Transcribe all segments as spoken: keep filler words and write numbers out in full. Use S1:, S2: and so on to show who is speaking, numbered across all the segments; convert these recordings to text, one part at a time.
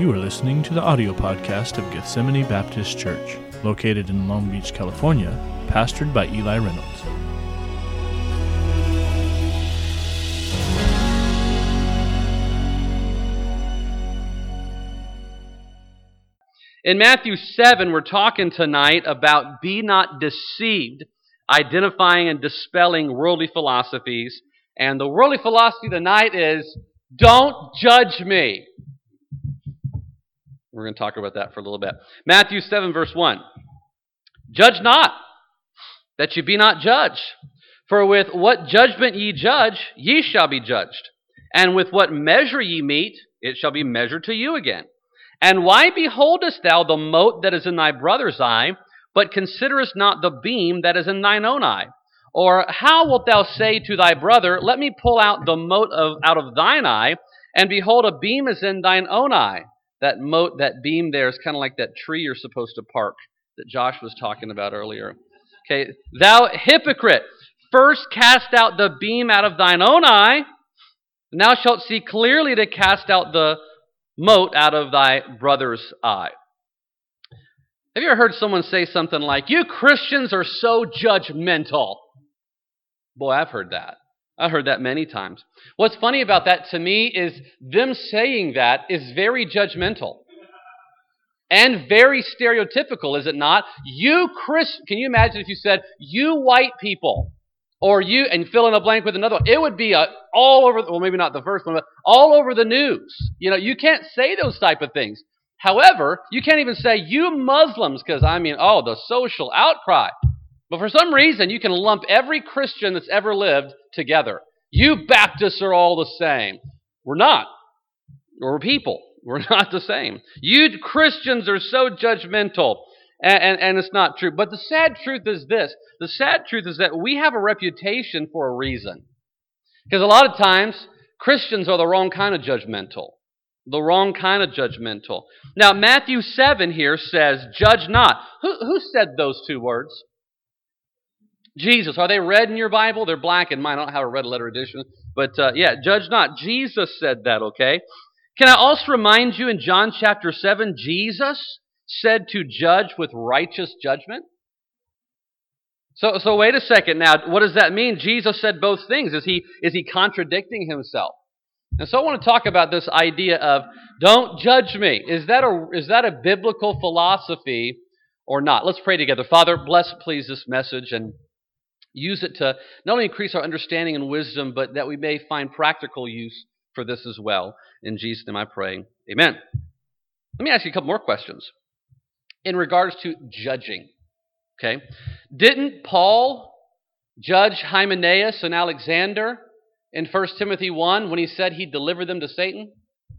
S1: You are listening to the audio podcast of Gethsemane Baptist Church, located in Long Beach, California, pastored by Eli Reynolds.
S2: In Matthew seven, we're talking tonight about be not deceived, identifying and dispelling worldly philosophies. And the worldly philosophy tonight is, don't judge me. We're going to talk about that for a little bit. Matthew seven, verse one. Judge not, that ye be not judged. For with what judgment ye judge, ye shall be judged. And with what measure ye meet, it shall be measured to you again. And why beholdest thou the mote that is in thy brother's eye, but considerest not the beam that is in thine own eye? Or how wilt thou say to thy brother, let me pull out the mote of, out of thine eye, and behold, a beam is in thine own eye? That mote, that beam there is kind of like that tree you're supposed to park that Josh was talking about earlier. Okay, thou hypocrite, first cast out the beam out of thine own eye, and thou shalt see clearly to cast out the mote out of thy brother's eye. Have you ever heard someone say something like, you Christians are so judgmental? Boy, I've heard that. I've heard that many times. What's funny about that to me is them saying that is very judgmental and very stereotypical, is it not? You Chris, can you imagine if you said, you white people, or you, and fill in a blank with another one, it would be a, all over, well, maybe not the first one, but all over the news. You know, you can't say those type of things. However, you can't even say, you Muslims, because, I mean, oh, the social outcry. But for some reason, you can lump every Christian that's ever lived together. You Baptists are all the same. We're not. We're people. We're not the same. You Christians are so judgmental. And, and, and it's not true. But the sad truth is this. The sad truth is that we have a reputation for a reason. Because a lot of times, Christians are the wrong kind of judgmental. The wrong kind of judgmental. Now, Matthew seven here says, judge not. Who, who said those two words? Jesus. Are they red in your Bible? They're black in mine. I don't have a red letter edition. But uh, yeah, judge not. Jesus said that, okay? Can I also remind you in John chapter seven, Jesus said to judge with righteous judgment? So, so wait a second now. What does that mean? Jesus said both things. Is he, is he contradicting himself? And so I want to talk about this idea of don't judge me. Is that a, is that a biblical philosophy or not? Let's pray together. Father, bless please this message and use it to not only increase our understanding and wisdom, but that we may find practical use for this as well. In Jesus' name I pray. Amen. Let me ask you a couple more questions in regards to judging. Okay. Didn't Paul judge Hymenaeus and Alexander in First Timothy one when he said he'd deliver them to Satan?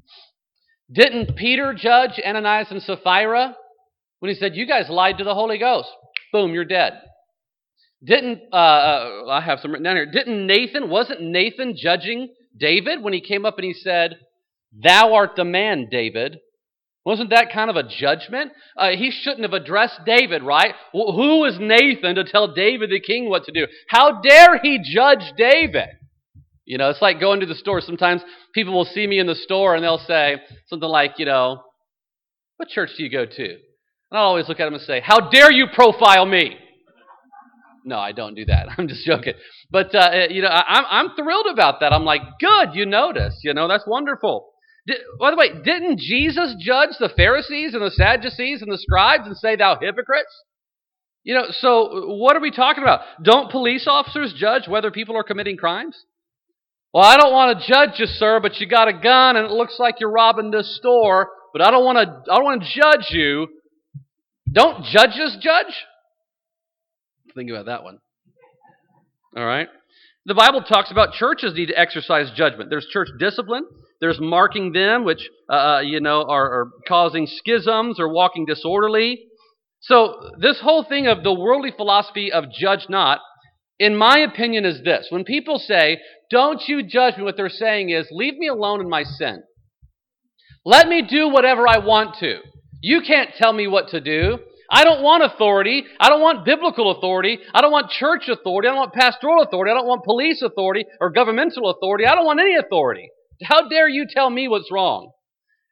S2: Didn't Peter judge Ananias and Sapphira when he said, you guys lied to the Holy Ghost? Boom, you're dead. Didn't, uh, uh, I have some written down here, didn't Nathan, wasn't Nathan judging David when he came up and he said, thou art the man, David? Wasn't that kind of a judgment? Uh, he shouldn't have addressed David, right? Well, who is Nathan to tell David the king what to do? How dare he judge David? You know, it's like going to the store. Sometimes people will see me in the store and they'll say something like, you know, what church do you go to? And I'll always look at them and say, how dare you profile me? No, I don't do that. I'm just joking. But, uh, you know, I, I'm, I'm thrilled about that. I'm like, good, you notice. You know, that's wonderful. Did, by the way, didn't Jesus judge the Pharisees and the Sadducees and the scribes and say, thou hypocrites? You know, so what are we talking about? Don't police officers judge whether people are committing crimes? Well, I don't want to judge you, sir, but you got a gun and it looks like you're robbing this store, but I don't want to, I don't want to judge you. Don't judges judge? Think about that one. All right. The Bible talks about churches need to exercise judgment. There's church discipline. There's marking them, which, uh, you know, are, are causing schisms or walking disorderly. So this whole thing of the worldly philosophy of judge not, in my opinion, is this. When people say, don't you judge me, what they're saying is, leave me alone in my sin. Let me do whatever I want to. You can't tell me what to do. I don't want authority. I don't want biblical authority. I don't want church authority. I don't want pastoral authority. I don't want police authority or governmental authority. I don't want any authority. How dare you tell me what's wrong?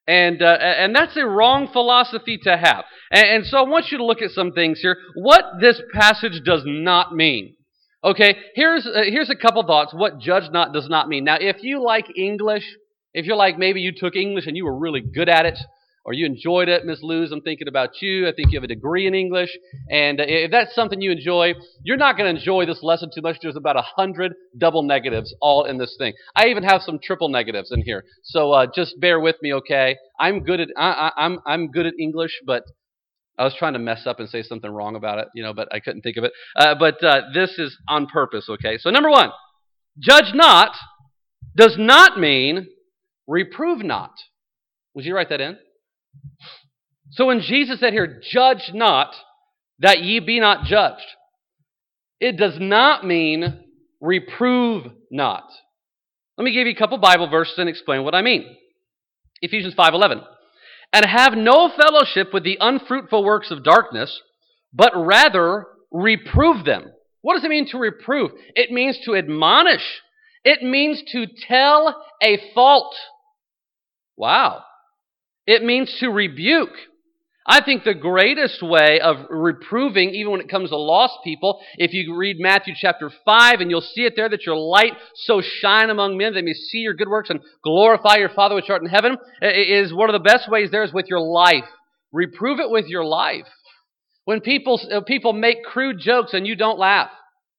S2: And, uh, and that's a wrong philosophy to have. And, and so I want you to look at some things here. What this passage does not mean. Okay, here's, uh, here's a couple thoughts. What judge not does not mean. Now, if you like English, if you're like maybe you took English and you were really good at it, or you enjoyed it, Miss Luz, I'm thinking about you. I think you have a degree in English. And if that's something you enjoy, you're not going to enjoy this lesson too much. There's about a hundred double negatives all in this thing. I even have some triple negatives in here. So uh, just bear with me, okay? I'm good at I, I, I'm I'm good at English, but I was trying to mess up and say something wrong about it, you know, but I couldn't think of it. Uh, but uh, this is on purpose, okay? So number one, judge not does not mean reprove not. Would you write that in? So when Jesus said here, judge not, that ye be not judged, it does not mean reprove not. Let me give you a couple Bible verses and explain what I mean. Ephesians five eleven. And have no fellowship with the unfruitful works of darkness, but rather reprove them. What does it mean to reprove? It means to admonish. It means to tell a fault. Wow. It means to rebuke. I think the greatest way of reproving, even when it comes to lost people, if you read Matthew chapter five, and you'll see it there, that your light so shine among men, they may see your good works and glorify your Father which art in heaven, is one of the best ways there is with your life. Reprove it with your life. When people, people make crude jokes and you don't laugh,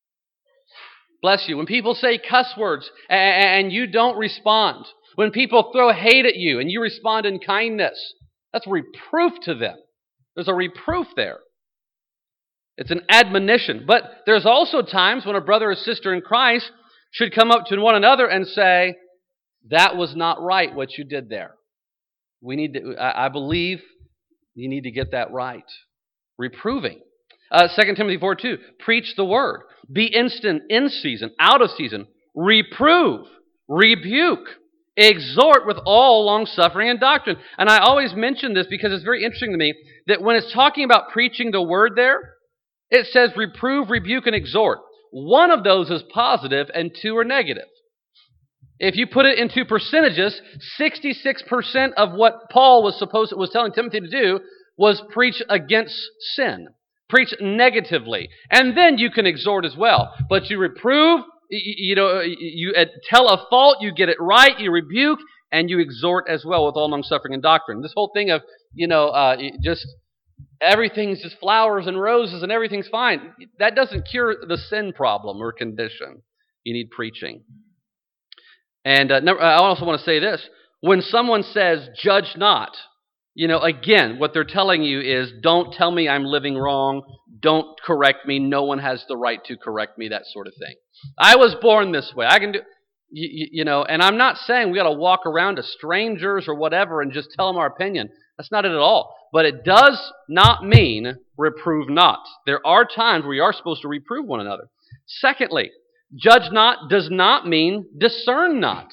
S2: bless you. When people say cuss words and you don't respond, when people throw hate at you and you respond in kindness, that's reproof to them. There's a reproof there. It's an admonition. But there's also times when a brother or sister in Christ should come up to one another and say, that was not right what you did there. We need to, I believe you need to get that right. Reproving. Uh, Second Timothy four two, preach the word. Be instant, in season, out of season. Reprove, rebuke, exhort with all long-suffering and doctrine. And I always mention this because it's very interesting to me that when it's talking about preaching the word there, it says reprove, rebuke, and exhort. One of those is positive and two are negative. If you put it into percentages, sixty-six percent of what Paul was supposed was telling Timothy to do was preach against sin. Preach negatively. And then you can exhort as well. But you reprove, you know, you tell a fault, you get it right, you rebuke, and you exhort as well with all long-suffering and doctrine. This whole thing of, you know, uh, just everything's just flowers and roses and everything's fine, that doesn't cure the sin problem or condition. You need preaching. And uh, I also want to say this. When someone says, judge not, you know, again, what they're telling you is, don't tell me I'm living wrong. Don't correct me. No one has the right to correct me, that sort of thing. I was born this way. I can do, you, you know, and I'm not saying we got to walk around to strangers or whatever and just tell them our opinion. That's not it at all. But it does not mean reprove not. There are times where we are supposed to reprove one another. Secondly, judge not does not mean discern not.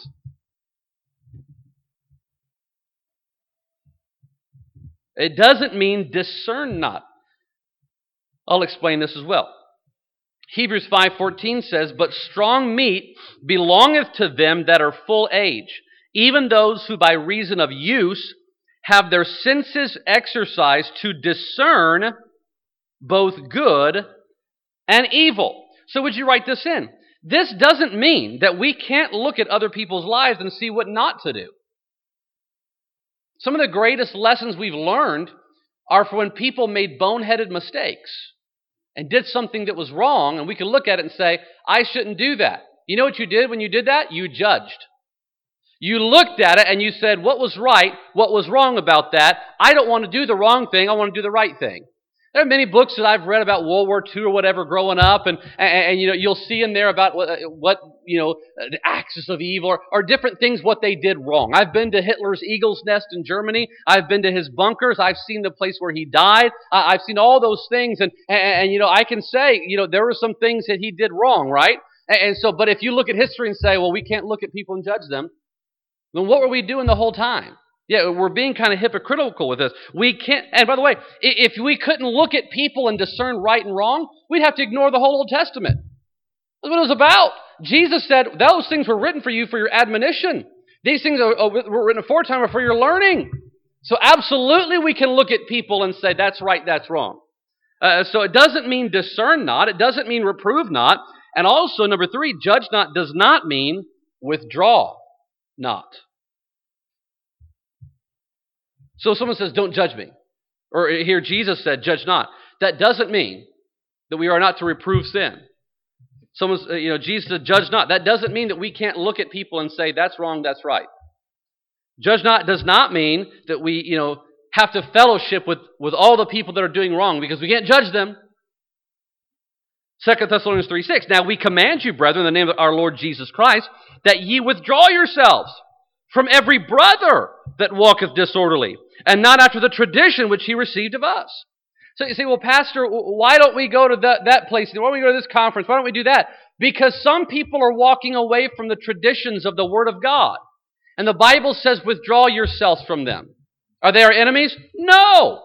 S2: It doesn't mean discern not. I'll explain this as well. Hebrews five fourteen says, but strong meat belongeth to them that are full age, even those who by reason of use have their senses exercised to discern both good and evil. So would you write this in? This doesn't mean that we can't look at other people's lives and see what not to do. Some of the greatest lessons we've learned are for when people made boneheaded mistakes and did something that was wrong, and we can look at it and say, I shouldn't do that. You know what you did when you did that? You judged. You looked at it and you said, what was right? What was wrong about that? I don't want to do the wrong thing. I want to do the right thing. There are many books that I've read about World War Two or whatever growing up, and, and, and you know, you'll see in there about what, what you know, the axis of evil, or, or different things, what they did wrong. I've been to Hitler's Eagle's Nest in Germany. I've been to his bunkers. I've seen the place where he died. Uh, I've seen all those things, and, and, and, you know, I can say, you know, there were some things that he did wrong, right? And, and so, but if you look at history and say, well, we can't look at people and judge them, then what were we doing the whole time? Yeah, we're being kind of hypocritical with this. We can't, and by the way, if we couldn't look at people and discern right and wrong, we'd have to ignore the whole Old Testament. That's what it was about. Jesus said, those things were written for you for your admonition. These things are, were written aforetime for your learning. So absolutely we can look at people and say, that's right, that's wrong. Uh, so it doesn't mean discern not. It doesn't mean reprove not. And also, number three, judge not does not mean withdraw not. So someone says, don't judge me. Or here Jesus said, judge not. That doesn't mean that we are not to reprove sin. Someone's, you know, Jesus said, judge not. That doesn't mean that we can't look at people and say, that's wrong, that's right. Judge not does not mean that we, you know, have to fellowship with, with all the people that are doing wrong, because we can't judge them. Second Thessalonians three six, now we command you, brethren, in the name of our Lord Jesus Christ, that ye withdraw yourselves from every brother that walketh disorderly, and not after the tradition which he received of us. So you say, well, Pastor, why don't we go to that, that place? Why don't we go to this conference? Why don't we do that? Because some people are walking away from the traditions of the Word of God. And the Bible says, withdraw yourselves from them. Are they our enemies? No.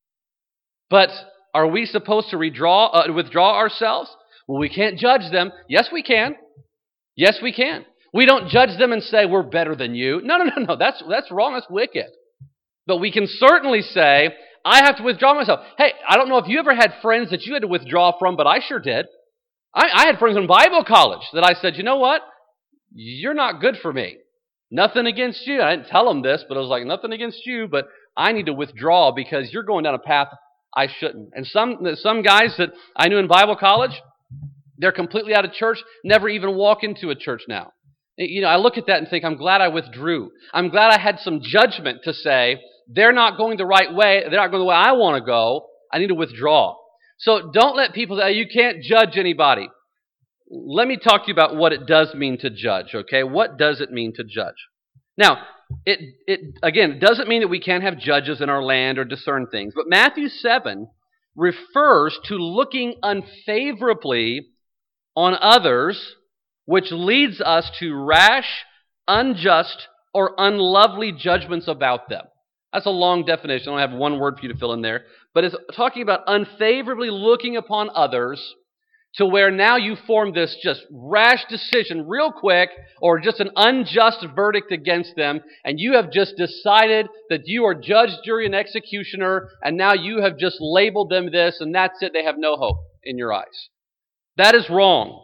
S2: But are we supposed to redraw, uh, withdraw ourselves? Well, we can't judge them. Yes, we can. Yes, we can. We don't judge them and say, we're better than you. No, no, no, no. That's, that's wrong. That's wicked. But we can certainly say, I have to withdraw myself. Hey, I don't know if you ever had friends that you had to withdraw from, but I sure did. I, I had friends in Bible college that I said, you know what? You're not good for me. Nothing against you. I didn't tell them this, but I was like, nothing against you, but I need to withdraw because you're going down a path I shouldn't. And some some guys that I knew in Bible college, they're completely out of church, never even walk into a church now. You know, I look at that and think, I'm glad I withdrew. I'm glad I had some judgment to say, they're not going the right way. They're not going the way I want to go. I need to withdraw. So don't let people say, you can't judge anybody. Let me talk to you about what it does mean to judge, okay? What does it mean to judge? Now, it it again, it doesn't mean that we can't have judges in our land or discern things. But Matthew seven refers to looking unfavorably on others, which leads us to rash, unjust, or unlovely judgments about them. That's a long definition. I don't have one word for you to fill in there. But it's talking about unfavorably looking upon others to where now you form this just rash decision real quick, or just an unjust verdict against them, and you have just decided that you are judge, jury, and executioner, and now you have just labeled them this, and that's it. They have no hope in your eyes. That is wrong.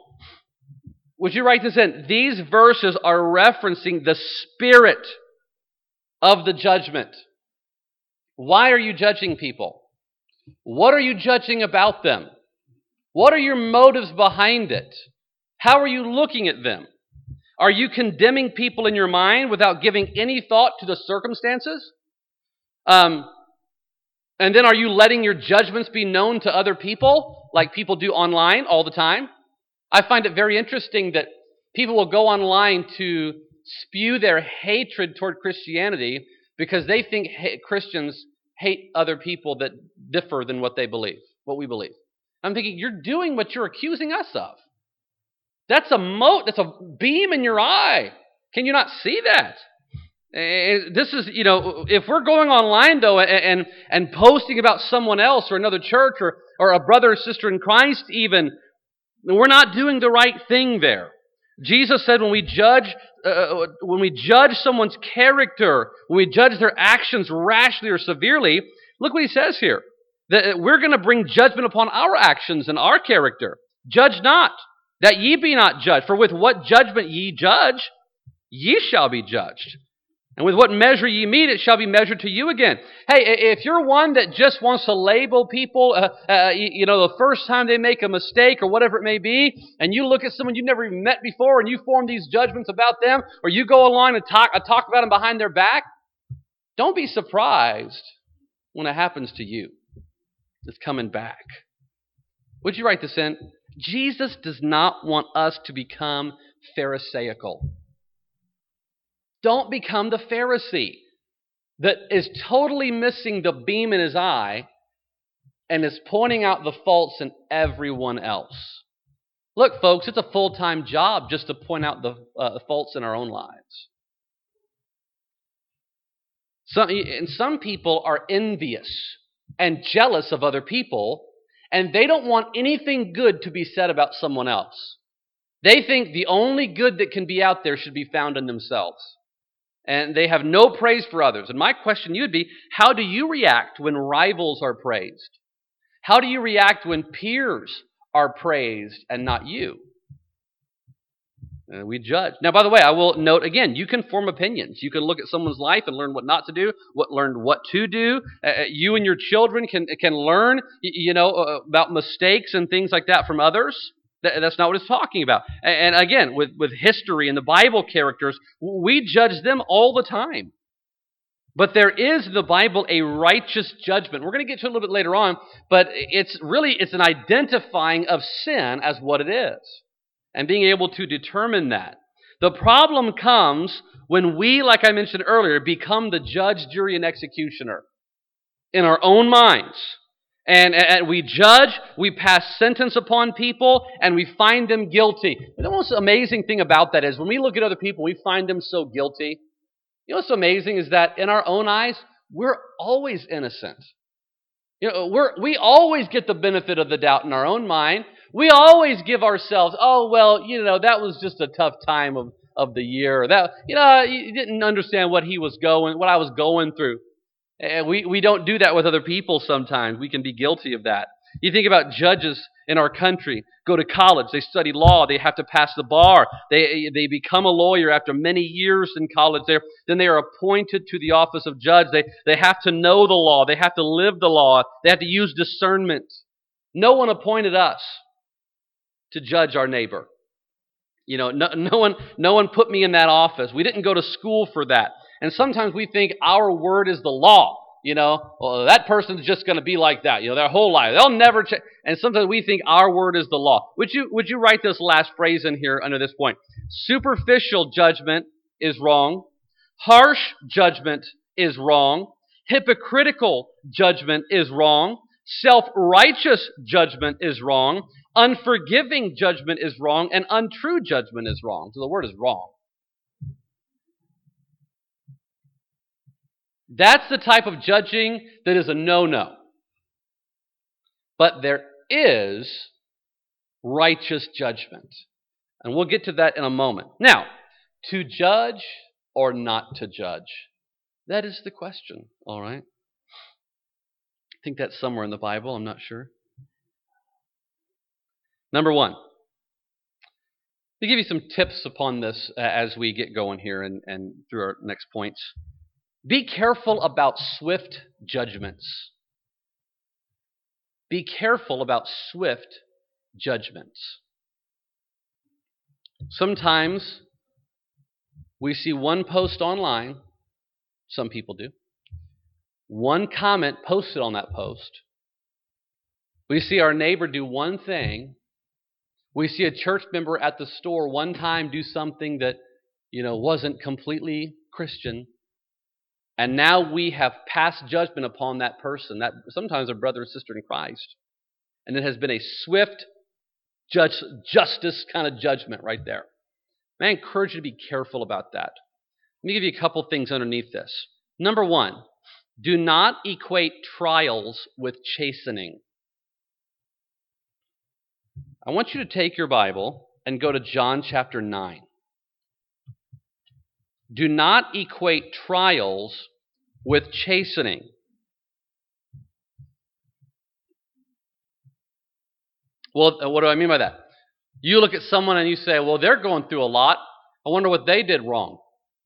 S2: Would you write this in? These verses are referencing the spirit of the judgment. Why are you judging people? What are you judging about them? What are your motives behind it? How are you looking at them? Are you condemning people in your mind without giving any thought to the circumstances? Um, and then are you letting your judgments be known to other people, like people do online all the time? I find it very interesting that people will go online to spew their hatred toward Christianity because they think ha- Christians hate other people that differ than what they believe, what we believe. I'm thinking, you're doing what you're accusing us of. That's a mote, that's a beam in your eye. Can you not see that? And this is, you know, if we're going online, though, and, and, and posting about someone else or another church or, or a brother or sister in Christ even, we're not doing the right thing there. Jesus said when we judge, uh, when we judge someone's character, when we judge their actions rashly or severely, look what he says here. That we're going to bring judgment upon our actions and our character. Judge not, that ye be not judged. For with what judgment ye judge, ye shall be judged. And with what measure ye meet, it shall be measured to you again. Hey, if you're one that just wants to label people, uh, uh, you, you know, the first time they make a mistake or whatever it may be, and you look at someone you've never even met before and you form these judgments about them, or you go along and talk, uh, talk about them behind their back, don't be surprised when it happens to you. It's coming back. Would you write this in? Jesus does not want us to become Pharisaical. Don't become the Pharisee that is totally missing the beam in his eye and is pointing out the faults in everyone else. Look, folks, it's a full-time job just to point out the uh, faults in our own lives. Some, and some people are envious and jealous of other people, and they don't want anything good to be said about someone else. They think the only good that can be out there should be found in themselves. And they have no praise for others. And my question to you would be, how do you react when rivals are praised? How do you react when peers are praised and not you? And we judge. Now, by the way, I will note again, you can form opinions. You can look at someone's life and learn what not to do, what learn what to do. Uh, you and your children can can learn, you know, uh, about mistakes and things like that from others. That, that's not what it's talking about. And, and again, with, with history and the Bible characters, we judge them all the time. But there is in the Bible a righteous judgment. We're going to get to it a little bit later on, but it's really, it's an identifying of sin as what it is, and being able to determine that. The problem comes when we, like I mentioned earlier, become the judge, jury, and executioner in our own minds. And, and we judge, we pass sentence upon people, and we find them guilty. And the most amazing thing about that is when we look at other people, we find them so guilty. You know what's amazing is that in our own eyes, we're always innocent. You know, we're, we always get the benefit of the doubt in our own mind. We always give ourselves, oh, well, you know, that was just a tough time of, of the year. Or that, you know, you didn't understand what he was going, what I was going through. And we, we don't do that with other people sometimes. We can be guilty of that. You think about judges in our country, go to college, they study law, they have to pass the bar, they they become a lawyer after many years in college, there, then they are appointed to the office of judge. They, they have to know the law, they have to live the law, they have to use discernment. No one appointed us to judge our neighbor. You know, no, no one no one put me in that office. We didn't go to school for that. And sometimes we think our word is the law. You know, well, that person's just going to be like that, you know, their whole life. They'll never change. And sometimes we think our word is the law. Would you, would you write this last phrase in here under this point? Superficial judgment is wrong. Harsh judgment is wrong. Hypocritical judgment is wrong. Self-righteous judgment is wrong. Unforgiving judgment is wrong. And untrue judgment is wrong. So the word is wrong. That's the type of judging that is a no-no. But there is righteous judgment. And we'll get to that in a moment. Now, to judge or not to judge? That is the question, all right? I think that's somewhere in the Bible, I'm not sure. Number one, let me give you some tips upon this uh, as we get going here and, and through our next points. Be careful about swift judgments. Be careful about swift judgments. Sometimes we see one post online, some people do, one comment posted on that post. We see our neighbor do one thing. We see a church member at the store one time do something that, you know, wasn't completely Christian. And now we have passed judgment upon that person, that sometimes a brother or sister in Christ. And it has been a swift judge, justice kind of judgment right there. And I encourage you to be careful about that. Let me give you a couple things underneath this. Number one, do not equate trials with chastening. I want you to take your Bible and go to John chapter nine. Do not equate trials with chastening. Well, what do I mean by that? You look at someone and you say, well, they're going through a lot. I wonder what they did wrong.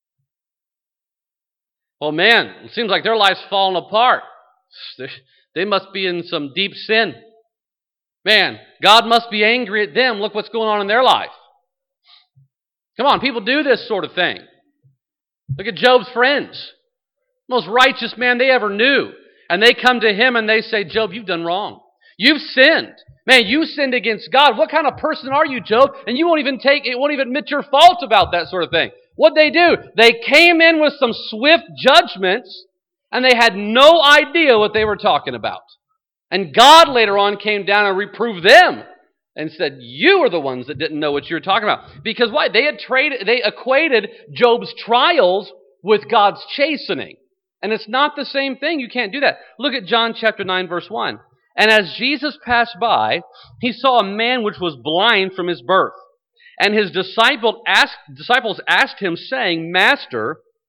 S2: Well, man, it seems like their life's falling apart. They must be in some deep sin. Man, God must be angry at them. Look what's going on in their life. Come on, people do this sort of thing. Look at Job's friends. Most righteous man they ever knew. And they come to him and they say, Job, you've done wrong. You've sinned. Man, you sinned against God. What kind of person are you, Job? And you won't even take, it won't even admit your fault about that sort of thing. What'd they do? They came in with some swift judgments and they had no idea what they were talking about. And God later on came down and reproved them and said, you are the ones that didn't know what you were talking about. Because why? They had traded, they equated Job's trials with God's chastening. And it's not the same thing. You can't do that. Look at John chapter nine, verse one. And as Jesus passed by, he saw a man which was blind from his birth. And his disciple asked, disciples asked him, saying, Master,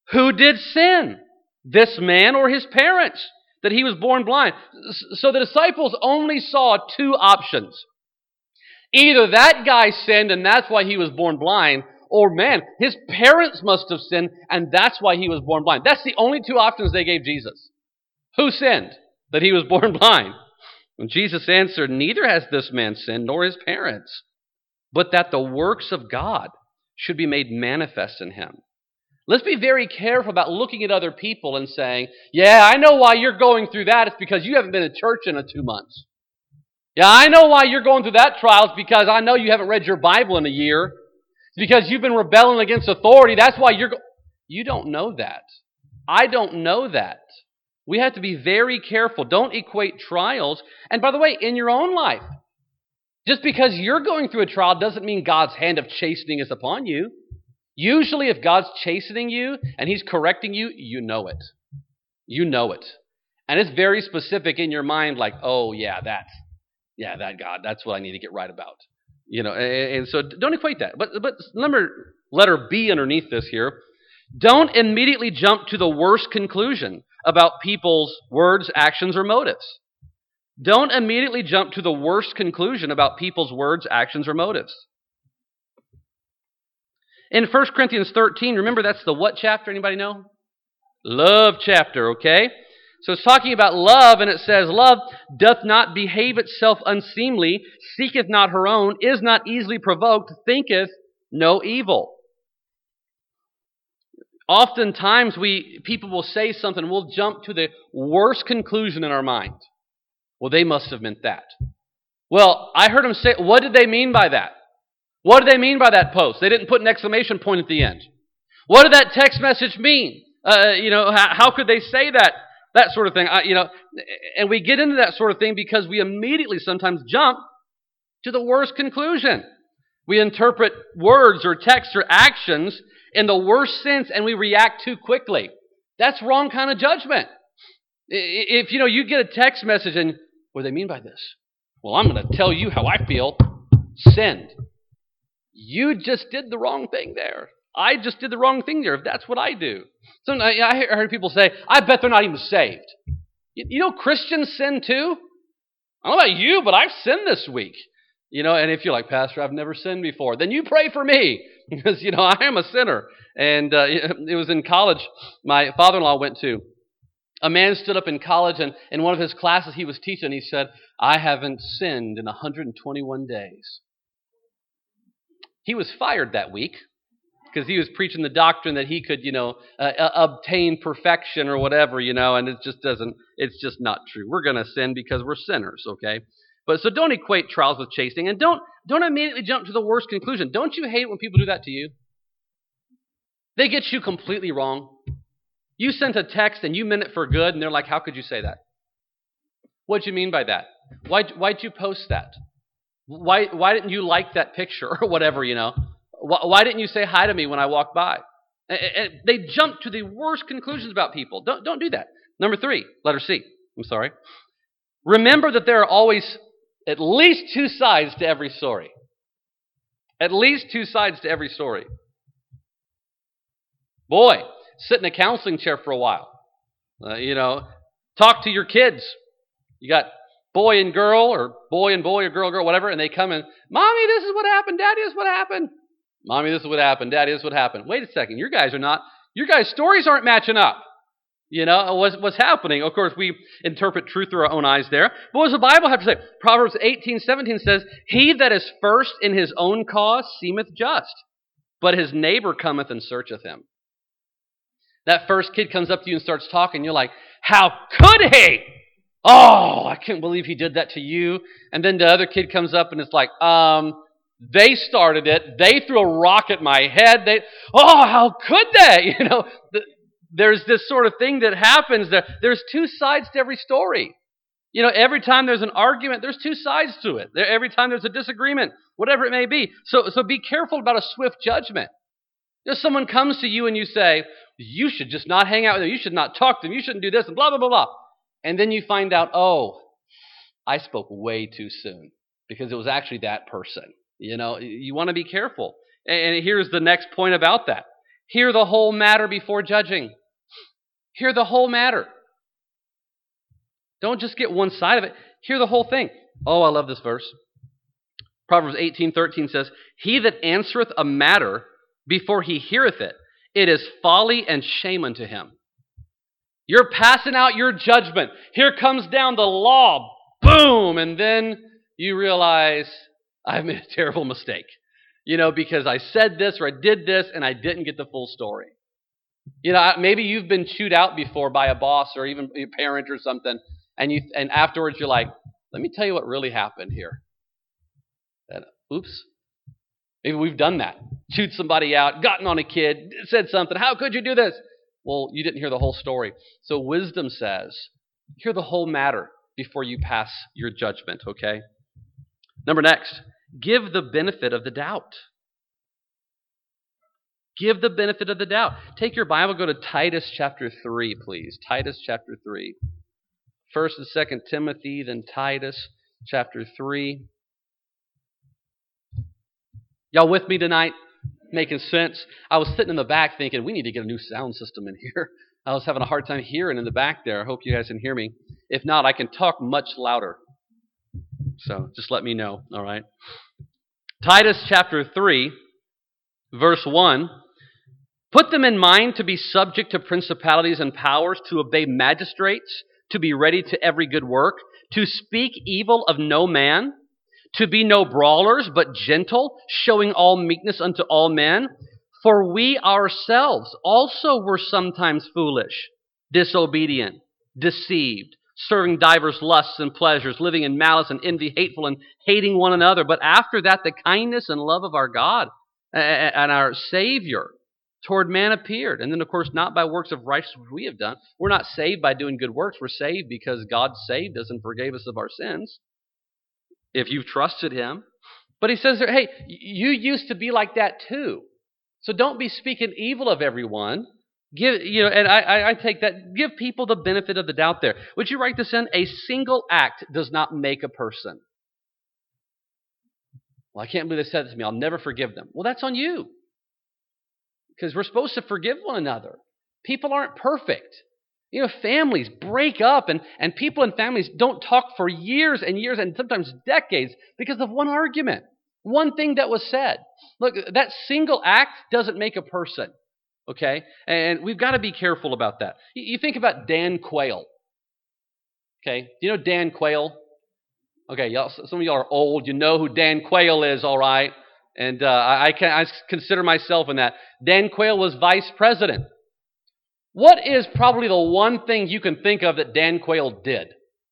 S2: Who did sin? This man or his parents, that he was born blind? So the disciples only saw two options. Either that guy sinned and that's why he was born blind, or man, his parents must have sinned and that's why he was born blind. That's the only two options they gave Jesus. Who sinned that he was born blind? And Jesus answered, neither has this man sinned nor his parents, but that the works of God should be made manifest in him. Let's be very careful about looking at other people and saying, yeah, I know why you're going through that. It's because you haven't been to church in a two months. Yeah, I know why you're going through that trial. It's because I know you haven't read your Bible in a year. It's because you've been rebelling against authority. That's why you're go-. You don't know that. I don't know that. We have to be very careful. Don't equate trials. And by the way, in your own life, just because you're going through a trial doesn't mean God's hand of chastening is upon you. Usually if God's chastening you and he's correcting you, you know it. You know it. And it's very specific in your mind, like, oh yeah, that's, yeah, that God, that's what I need to get right about. You know, and, and so don't equate that. But, but number, letter B underneath this here, don't immediately jump to the worst conclusion about people's words, actions, or motives. Don't immediately jump to the worst conclusion about people's words, actions, or motives. In First Corinthians thirteen, remember that's the what chapter? Anybody know? Love chapter, okay? So it's talking about love, and it says, love doth not behave itself unseemly, seeketh not her own, is not easily provoked, thinketh no evil. Oftentimes we people will say something, and we'll jump to the worst conclusion in our mind. Well, they must have meant that. Well, I heard them say, what did they mean by that? What did they mean by that post? They didn't put an exclamation point at the end. What did that text message mean? Uh, you know, how, how could they say that? That sort of thing. I, you know, and we get into that sort of thing because we immediately sometimes jump to the worst conclusion. We interpret words or texts or actions in the worst sense, and we react too quickly. That's wrong kind of judgment. If, you know, you get a text message and, what do they mean by this? Well, I'm going to tell you how I feel. Send. You just did the wrong thing there. I just did the wrong thing there, if that's what I do. So I heard people say, I bet they're not even saved. You know, Christians sin too. I don't know about you, but I've sinned this week. You know, and if you're like, Pastor, I've never sinned before, then you pray for me. Because, you know, I am a sinner. And uh, it was in college my father-in-law went to. A man stood up in college, and in one of his classes he was teaching, he said, I haven't sinned in one hundred twenty-one days. He was fired that week because he was preaching the doctrine that he could, you know, uh, obtain perfection or whatever, you know, and it just doesn't, it's just not true. We're going to sin because we're sinners, okay? But so don't equate trials with chastening, and don't don't immediately jump to the worst conclusion. Don't you hate when people do that to you? They get you completely wrong. You sent a text and you meant it for good, and they're like, how could you say that? What'd you mean by that? Why, why'd you post that? Why, why didn't you like that picture or whatever, you know? Why, why didn't you say hi to me when I walked by? And, and they jump to the worst conclusions about people. Don't, don't do that. Number three, letter C. I'm sorry. Remember that there are always at least two sides to every story. At least two sides to every story. Boy, sit in a counseling chair for a while. Uh, you know, talk to your kids. You got boy and girl, or boy and boy, or girl, girl, whatever, and they come in, Mommy, this is what happened. Daddy, this is what happened. Mommy, this is what happened. Daddy, this is what happened. Wait a second. Your guys are not, your guys' stories aren't matching up. You know, what's, what's happening? Of course, we interpret truth through our own eyes there. But what does the Bible have to say? Proverbs eighteen seventeen says, He that is first in his own cause seemeth just, but his neighbor cometh and searcheth him. That first kid comes up to you and starts talking. You're like, how could he? Oh, I can't believe he did that to you. And then the other kid comes up and it's like, um, they started it. They threw a rock at my head. They, oh, how could they? You know, the, there's this sort of thing that happens. There, there's two sides to every story. You know, every time there's an argument, there's two sides to it. There, every time there's a disagreement, whatever it may be. So, so be careful about a swift judgment. If someone comes to you and you say, you should just not hang out with them, you should not talk to them, you shouldn't do this, and blah, blah, blah, blah. And then you find out, oh, I spoke way too soon because it was actually that person. You know, you want to be careful. And here's the next point about that. Hear the whole matter before judging. Hear the whole matter. Don't just get one side of it. Hear the whole thing. Oh, I love this verse. Proverbs eighteen thirteen says, He that answereth a matter before he heareth it, it is folly and shame unto him. You're passing out your judgment. Here comes down the law. Boom! And then you realize, I've made a terrible mistake. You know, because I said this or I did this and I didn't get the full story. You know, maybe you've been chewed out before by a boss or even a parent or something, and you and afterwards you're like, let me tell you what really happened here. And, oops. Maybe we've done that. Chewed somebody out, gotten on a kid, said something. How could you do this? Well, you didn't hear the whole story. So wisdom says, hear the whole matter before you pass your judgment, okay? Number next, give the benefit of the doubt. Give the benefit of the doubt. Take your Bible, go to Titus chapter three, please. Titus chapter three. First and Second Timothy, then Titus chapter three. Y'all with me tonight? Making sense? I was sitting in the back thinking, we need to get a new sound system in here. I was having a hard time hearing in the back there. I hope you guys can hear me. If not, I can talk much louder. So just let me know, all right? Titus chapter three, verse one. Put them in mind to be subject to principalities and powers, to obey magistrates, to be ready to every good work, to speak evil of no man, to be no brawlers, but gentle, showing all meekness unto all men. For we ourselves also were sometimes foolish, disobedient, deceived, serving divers lusts and pleasures, living in malice and envy, hateful and hating one another. But after that, the kindness and love of our God and our Savior toward man appeared. And then, of course, not by works of righteousness which we have done. We're not saved by doing good works. We're saved because God saved us and forgave us of our sins, if you've trusted Him. But he says there, hey, you used to be like that too. So don't be speaking evil of everyone. Give, you know, and I, I take that, give people the benefit of the doubt there. Would you write this in? A single act does not make a person. Well, I can't believe they said this to me. I'll never forgive them. Well, that's on you. Because we're supposed to forgive one another. People aren't perfect. You know, families break up, and, and people in families don't talk for years and years and sometimes decades because of one argument, one thing that was said. Look, that single act doesn't make a person, okay? And we've got to be careful about that. You, you think about Dan Quayle, okay? Do you know Dan Quayle? Okay, y'all, some of y'all are old. You know who Dan Quayle is, all right? And uh, I, I, can, I consider myself in that. Dan Quayle was vice president. What is probably the one thing you can think of that Dan Quayle did?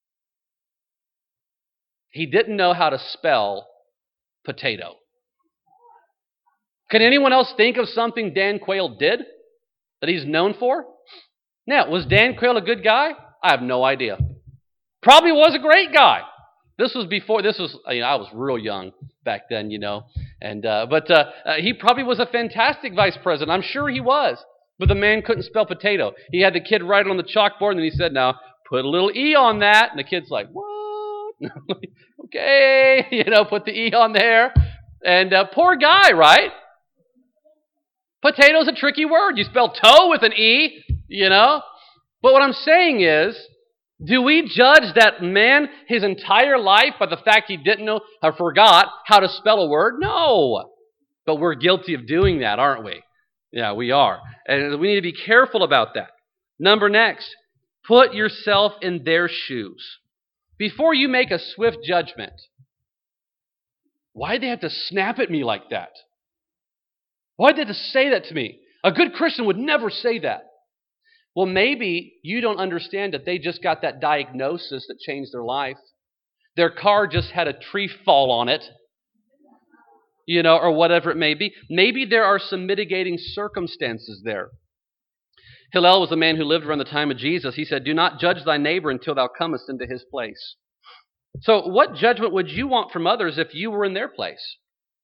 S2: He didn't know how to spell potato. Can anyone else think of something Dan Quayle did that he's known for? Now, was Dan Quayle a good guy? I have no idea. Probably was a great guy. This was before, this was, you know, I was real young back then, you know. And uh, But uh, uh, he probably was a fantastic vice president. I'm sure he was. But the man couldn't spell potato. He had the kid write it on the chalkboard, and then he said, now, put a little E on that. And the kid's like, what? Okay, you know, put the E on there. And uh, poor guy, right? Potato's a tricky word. You spell toe with an E, you know. But what I'm saying is, do we judge that man his entire life by the fact he didn't know or forgot how to spell a word? No. But we're guilty of doing that, aren't we? Yeah, we are. And we need to be careful about that. Number next, put yourself in their shoes. Before you make a swift judgment, why'd they have to snap at me like that? Why'd they have to say that to me? A good Christian would never say that. Well, maybe you don't understand that they just got that diagnosis that changed their life. Their car just had a tree fall on it, you know, or whatever it may be. Maybe there are some mitigating circumstances there. Hillel was a man who lived around the time of Jesus. He said, do not judge thy neighbor until thou comest into his place. So what judgment would you want from others if you were in their place?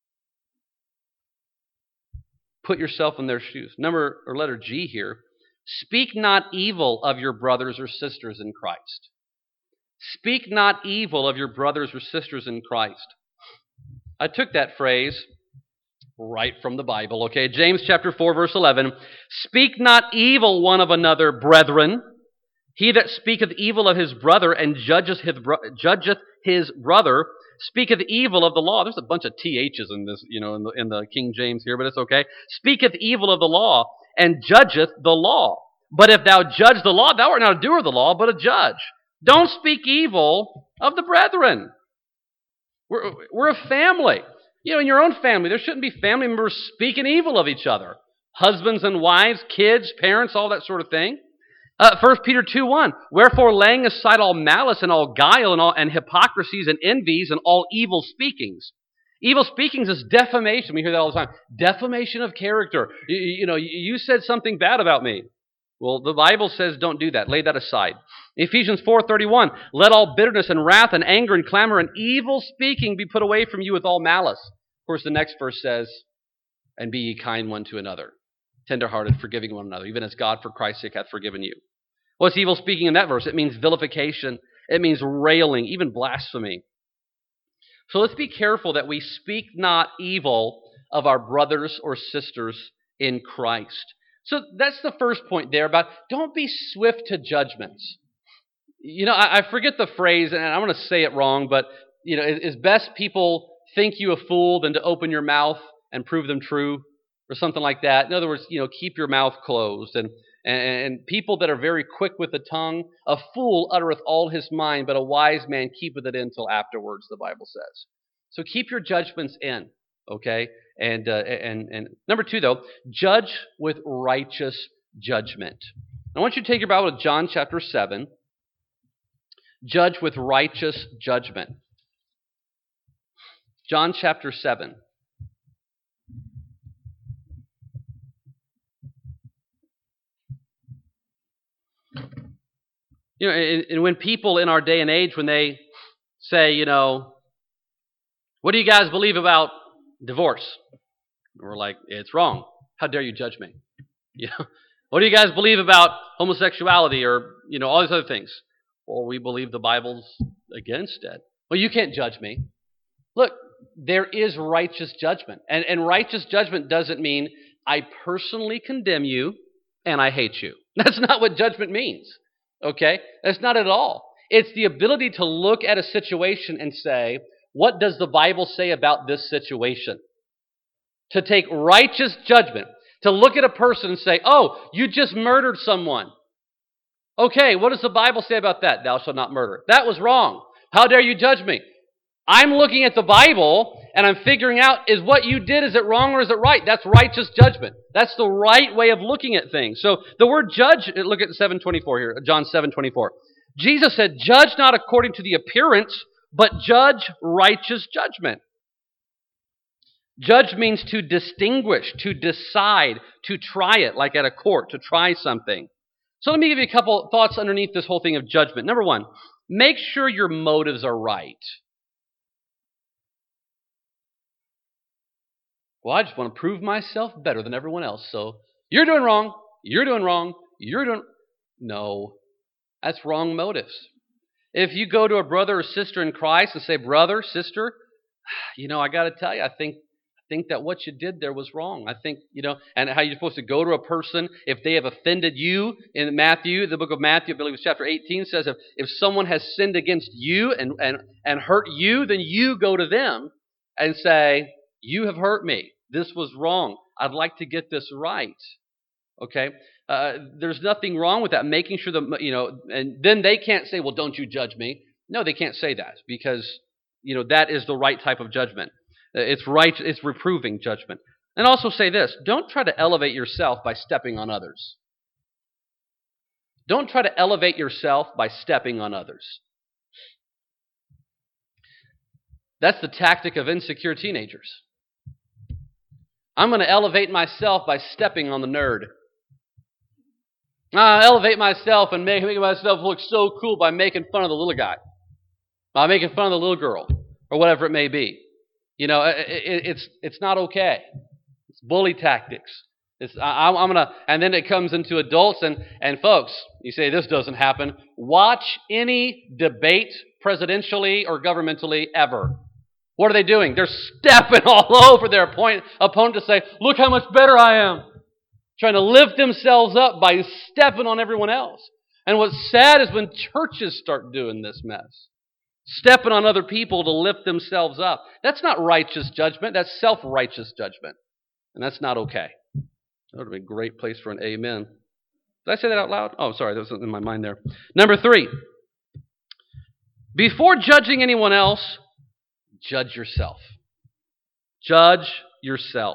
S2: Put yourself in their shoes. Number or letter G here. Speak not evil of your brothers or sisters in Christ. Speak not evil of your brothers or sisters in Christ. I took that phrase, right from the Bible, okay? James chapter four, verse eleven. Speak not evil one of another, brethren. He that speaketh evil of his brother and judgeth his, bro- judgeth his brother speaketh evil of the law. There's a bunch of T H's in this, you know, in the, in the King James here, but it's okay. Speaketh evil of the law and judgeth the law. But if thou judge the law, thou art not a doer of the law, but a judge. Don't speak evil of the brethren. We're, we're a family. You know, in your own family, there shouldn't be family members speaking evil of each other. Husbands and wives, kids, parents, all that sort of thing. Uh, First Peter two one, wherefore laying aside all malice and all guile and all and hypocrisies and envies and all evil speakings. Evil speakings is defamation. We hear that all the time. Defamation of character. You, you know, you said something bad about me. Well, the Bible says don't do that. Lay that aside. Ephesians four thirty-one, let all bitterness and wrath and anger and clamor and evil speaking be put away from you with all malice. Of course, the next verse says, and be ye kind one to another, tenderhearted, forgiving one another, even as God for Christ's sake hath forgiven you. What's evil speaking in that verse? It means vilification. It means railing, even blasphemy. So let's be careful that we speak not evil of our brothers or sisters in Christ. So that's the first point there about don't be swift to judgments. You know, I, I forget the phrase, and I'm going to say it wrong, but, you know, it's best people think you a fool than to open your mouth and prove them true, or something like that. In other words, you know, keep your mouth closed. And, and, and people that are very quick with the tongue, a fool uttereth all his mind, but a wise man keepeth it in till afterwards, the Bible says. So keep your judgments in, okay? And, uh, and, and number two, though, judge with righteous judgment. I want you to take your Bible to John chapter seven. Judge with righteous judgment. John chapter seven. You know, and, and when people in our day and age, when they say, you know, what do you guys believe about divorce? And we're like, it's wrong. How dare you judge me? You know, what do you guys believe about homosexuality or, you know, all these other things? Well, we believe the Bible's against it. Well, you can't judge me. Look, there is righteous judgment. And, and righteous judgment doesn't mean I personally condemn you and I hate you. That's not what judgment means. Okay? That's not at all. It's the ability to look at a situation and say, what does the Bible say about this situation? To take righteous judgment. To look at a person and say, oh, you just murdered someone. Okay, what does the Bible say about that? Thou shalt not murder. That was wrong. How dare you judge me? I'm looking at the Bible and I'm figuring out, is what you did, is it wrong or is it right? That's righteous judgment. That's the right way of looking at things. So the word judge, look at seven twenty-four here, John seven twenty-four. Jesus said, judge not according to the appearance, but judge righteous judgment. Judge means to distinguish, to decide, to try it, like at a court, to try something. So let me give you a couple thoughts underneath this whole thing of judgment. Number one, make sure your motives are right. Well, I just want to prove myself better than everyone else. So you're doing wrong, you're doing wrong, you're doing... No, that's wrong motives. If you go to a brother or sister in Christ and say, brother, sister, you know, I got to tell you, I think I think that what you did there was wrong. I think, you know, and how you're supposed to go to a person if they have offended you. In Matthew, the book of Matthew, I believe it's chapter eighteen, says if, if someone has sinned against you and, and, and hurt you, then you go to them and say, you have hurt me. This was wrong. I'd like to get this right. Okay? Uh, there's nothing wrong with that. Making sure that, you know, and then they can't say, well, don't you judge me. No, they can't say that because, you know, that is the right type of judgment. It's right, it's reproving judgment. And also say this, don't try to elevate yourself by stepping on others. Don't try to elevate yourself by stepping on others. That's the tactic of insecure teenagers. I'm going to elevate myself by stepping on the nerd. I elevate myself and make, make myself look so cool by making fun of the little guy, by making fun of the little girl, or whatever it may be. You know, it, it, it's it's not okay. It's bully tactics. It's, I, I'm gonna, and then it comes into adults, and and folks, you say this doesn't happen. Watch any debate, presidentially or governmentally, ever. What are they doing? They're stepping all over their opponent, opponent to say, look how much better I am. Trying to lift themselves up by stepping on everyone else. And what's sad is when churches start doing this mess. Stepping on other people to lift themselves up. That's not righteous judgment. That's self-righteous judgment. And that's not okay. That would be a great place for an amen. Did I say that out loud? Oh, sorry. That was in my mind there. Number three. Before judging anyone else, judge yourself. Judge yourself.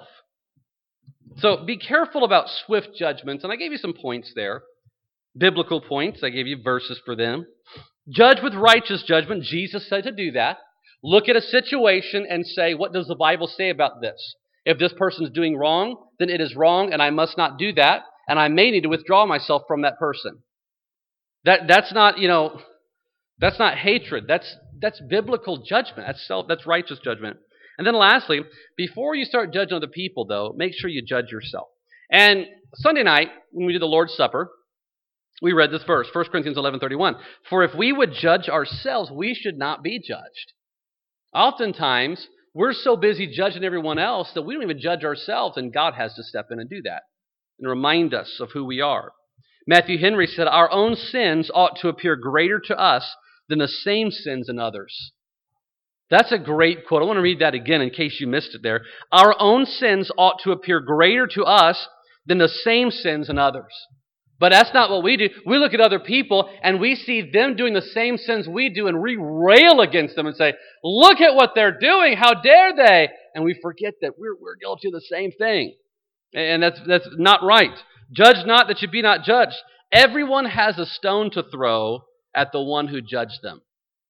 S2: So be careful about swift judgments. And I gave you some points there. Biblical points. I gave you verses for them. Judge with righteous judgment. Jesus said to do that. Look at a situation and say, what does the Bible say about this? If this person is doing wrong, then it is wrong and I must not do that. And I may need to withdraw myself from that person. That That's not, you know, that's not hatred. That's that's biblical judgment. That's self, that's righteous judgment. And then lastly, before you start judging other people, though, make sure you judge yourself. And Sunday night, when we did the Lord's Supper, we read this verse, First Corinthians eleven thirty-one. For if we would judge ourselves, we should not be judged. Oftentimes, we're so busy judging everyone else that we don't even judge ourselves, and God has to step in and do that and remind us of who we are. Matthew Henry said, our own sins ought to appear greater to us than the same sins in others. That's a great quote. I want to read that again in case you missed it there. Our own sins ought to appear greater to us than the same sins in others. But that's not what we do. We look at other people and we see them doing the same sins we do and we rail against them and say, look at what they're doing. How dare they? And we forget that we're, we're guilty of the same thing. And that's, that's not right. Judge not that you be not judged. Everyone has a stone to throw at the one who judged them.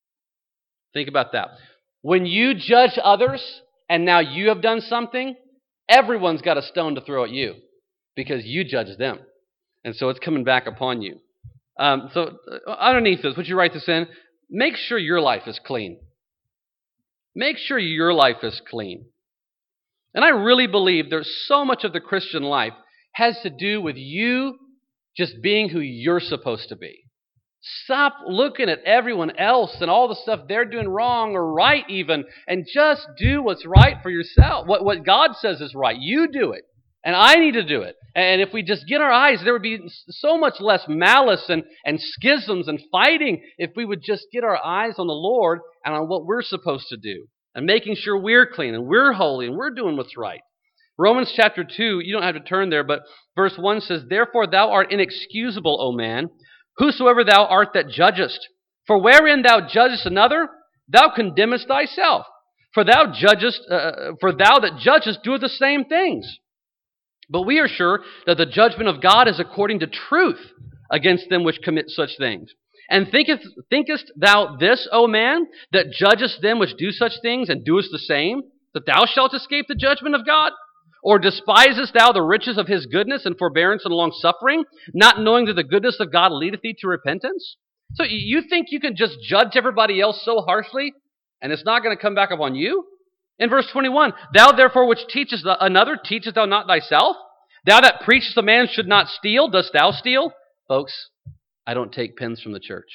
S2: Think about that. When you judge others and now you have done something, everyone's got a stone to throw at you because you judged them. And so it's coming back upon you. Um, so underneath this, would you write this in? Make sure your life is clean. Make sure your life is clean. And I really believe there's so much of the Christian life has to do with you just being who you're supposed to be. Stop looking at everyone else and all the stuff they're doing wrong or right even, and just do what's right for yourself. What, what God says is right. You do it. And I need to do it. And if we just get our eyes, there would be so much less malice and, and schisms and fighting if we would just get our eyes on the Lord and on what we're supposed to do. And making sure we're clean and we're holy and we're doing what's right. Romans chapter two, you don't have to turn there, but verse one says, therefore thou art inexcusable, O man, whosoever thou art that judgest. For wherein thou judgest another, thou condemnest thyself. For thou judgest, uh, for thou that judgest doeth the same things. But we are sure that the judgment of God is according to truth against them which commit such things. And thinkest, thinkest thou this, O man, that judgest them which do such things and doest the same, that thou shalt escape the judgment of God? Or despisest thou the riches of his goodness and forbearance and long-suffering, not knowing that the goodness of God leadeth thee to repentance? So you think you can just judge everybody else so harshly, and it's not going to come back upon you? In verse twenty-one, thou therefore which teachest another, teachest thou not thyself? Thou that preachest a man should not steal, dost thou steal? Folks, I don't take pens from the church.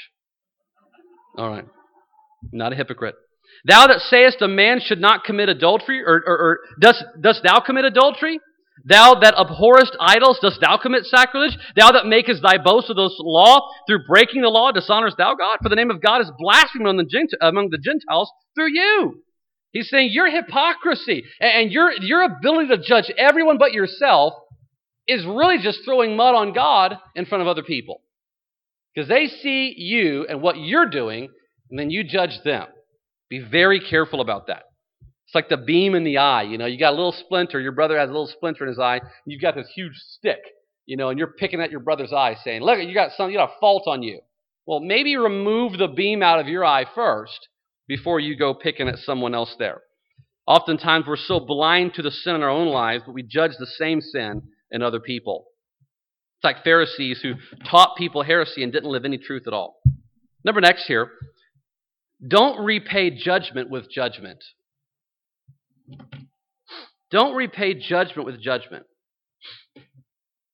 S2: All right. Not a hypocrite. Thou that sayest a man should not commit adultery, or, or, or dost, dost thou commit adultery? Thou that abhorrest idols, dost thou commit sacrilege? Thou that makest thy boast of the law, through breaking the law, dishonorest thou God? For the name of God is blasphemed among the, Gent- among the Gentiles through you. He's saying your hypocrisy and your, your ability to judge everyone but yourself is really just throwing mud on God in front of other people. Because they see you and what you're doing, and then you judge them. Be very careful about that. It's like the beam in the eye. You know, you got a little splinter. Your brother has a little splinter in his eye. And you've got this huge stick, you know, and you're picking at your brother's eye saying, look, you got some, you got a fault on you. Well, maybe remove the beam out of your eye first before you go picking at someone else there. Oftentimes, we're so blind to the sin in our own lives, but we judge the same sin in other people. It's like Pharisees who taught people heresy and didn't live any truth at all. Number next here, don't repay judgment with judgment. Don't repay judgment with judgment.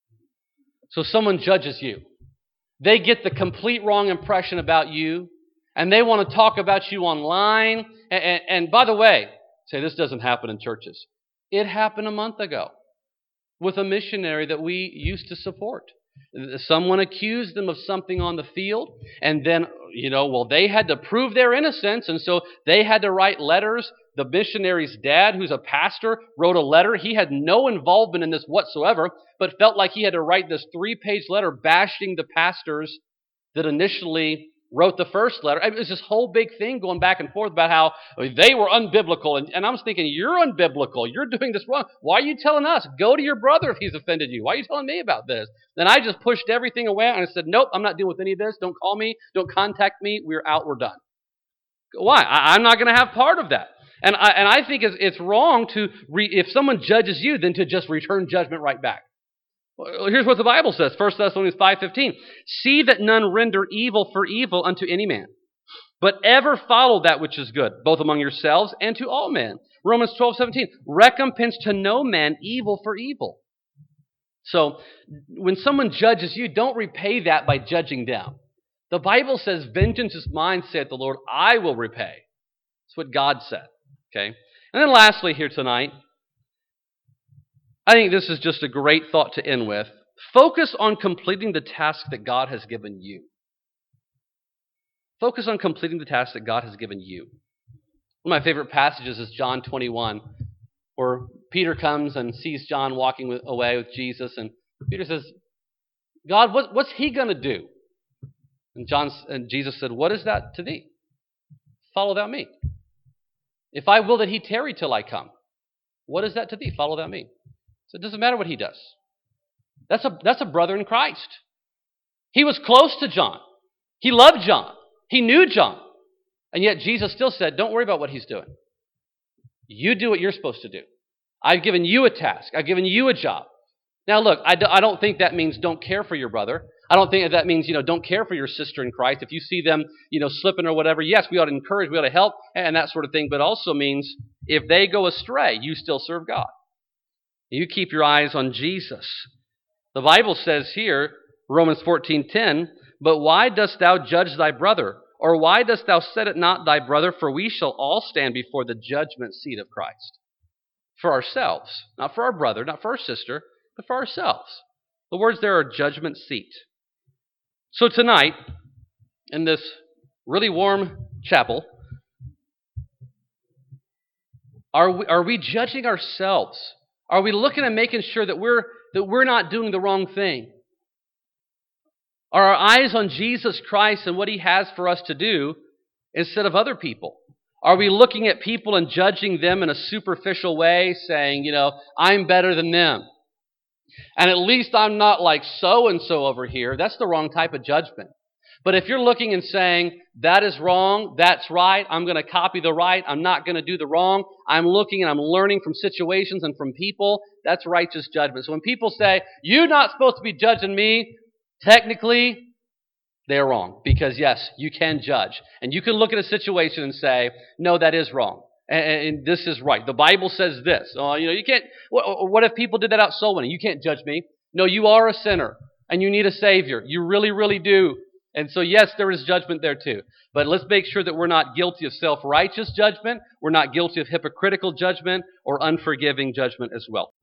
S2: So someone judges you. They get the complete wrong impression about you, and they want to talk about you online. And, and, and by the way, say this doesn't happen in churches. It happened a month ago with a missionary that we used to support. Someone accused them of something on the field, and then, you know, well, they had to prove their innocence, and so they had to write letters. The missionary's dad, who's a pastor, wrote a letter. He had no involvement in this whatsoever, but felt like he had to write this three-page letter bashing the pastors that initially wrote the first letter. It was this whole big thing going back and forth about how they were unbiblical. And, and I was thinking, you're unbiblical. You're doing this wrong. Why are you telling us? Go to your brother if he's offended you. Why are you telling me about this? Then I just pushed everything away and I said, nope, I'm not dealing with any of this. Don't call me. Don't contact me. We're out. We're done. Why? I, I'm not going to have part of that. And I, and I think it's, it's wrong to, re, if someone judges you, then to just return judgment right back. Well, here's what the Bible says, First Thessalonians five fifteen. See that none render evil for evil unto any man, but ever follow that which is good, both among yourselves and to all men. Romans twelve seventeen. Recompense to no man evil for evil. So when someone judges you, don't repay that by judging them. The Bible says, vengeance is mine, saith the Lord, I will repay. That's what God said. Okay. And then lastly here tonight, I think this is just a great thought to end with. Focus on completing the task that God has given you. Focus on completing the task that God has given you. One of my favorite passages is John twenty-one, where Peter comes and sees John walking with, away with Jesus, and Peter says, God, what, what's he going to do? And, John, and Jesus said, what is that to thee? Follow thou me. If I will that he tarry till I come, what is that to thee? Follow thou me. So it doesn't matter what he does. That's a, that's a brother in Christ. He was close to John. He loved John. He knew John. And yet Jesus still said, don't worry about what he's doing. You do what you're supposed to do. I've given you a task. I've given you a job. Now look, I, do, I don't think that means don't care for your brother. I don't think that means, you know, don't care for your sister in Christ. If you see them, you know, slipping or whatever, yes, we ought to encourage, we ought to help, and that sort of thing. But it also means if they go astray, you still serve God. You keep your eyes on Jesus. The Bible says here, Romans fourteen ten, but why dost thou judge thy brother? Or why dost thou set it not thy brother? For we shall all stand before the judgment seat of Christ. For ourselves, not for our brother, not for our sister, but for ourselves. The words there are judgment seat. So tonight, in this really warm chapel, are we, are we judging ourselves? Are we looking and making sure that we're that we're not doing the wrong thing? Are our eyes on Jesus Christ and what he has for us to do instead of other people? Are we looking at people and judging them in a superficial way, saying, you know, I'm better than them, and at least I'm not like so-and-so over here? That's the wrong type of judgment. But if you're looking and saying, that is wrong, that's right, I'm going to copy the right, I'm not going to do the wrong, I'm looking and I'm learning from situations and from people, that's righteous judgment. So when people say, you're not supposed to be judging me, technically, they're wrong. Because yes, you can judge. And you can look at a situation and say, no, that is wrong. And, and this is right. The Bible says this. Oh, you know, you can't, what, what if people did that out soul winning? You can't judge me. No, you are a sinner and you need a Savior. You really, really do. And so, yes, there is judgment there too. But let's make sure that we're not guilty of self-righteous judgment. We're not guilty of hypocritical judgment or unforgiving judgment as well.